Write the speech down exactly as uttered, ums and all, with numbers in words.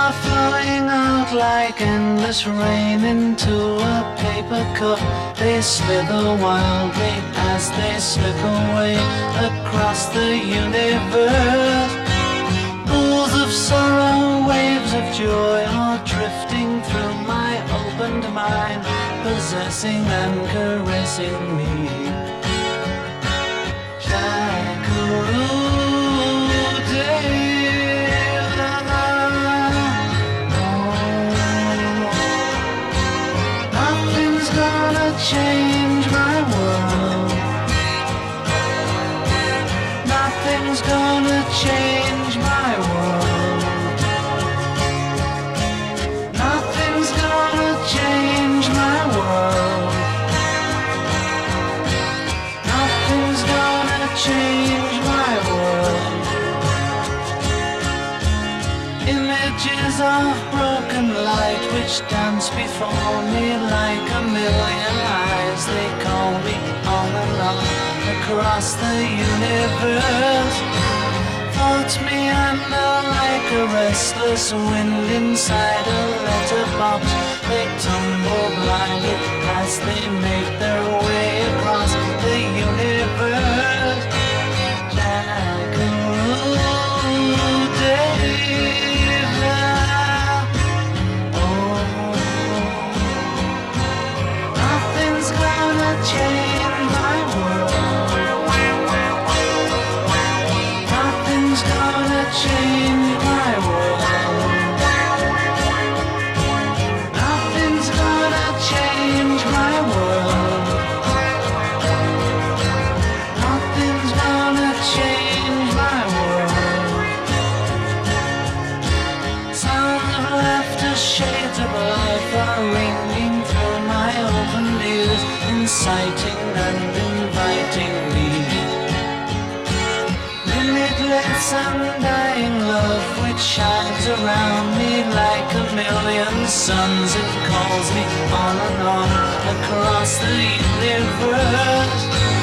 are flowing out like endless rain into a paper cup. They slither wildly as they slip away across the universe. Pools of sorrow, waves of joy are drifting through my opened mind, possessing and caressing me. Change my world. Nothing's gonna change my world. Nothing's gonna change my world. Nothing's gonna change my world. Images of broken light which dance before me like a million eyes. They call me on and on across the universe. Thoughts meander like a restless wind inside a letterbox. They tumble blindly as they make their way across the universe. Jackaroo David. Oh, nothing's gonna change my world. Nothing's gonna change my world. Nothing's gonna change my world. Nothing's gonna change my world. Sounds of laughter, shades of life are ringing through my open ears, inciting and inviting me. Limitless undying love which shines around me like a million suns. It calls me on and on across the universe.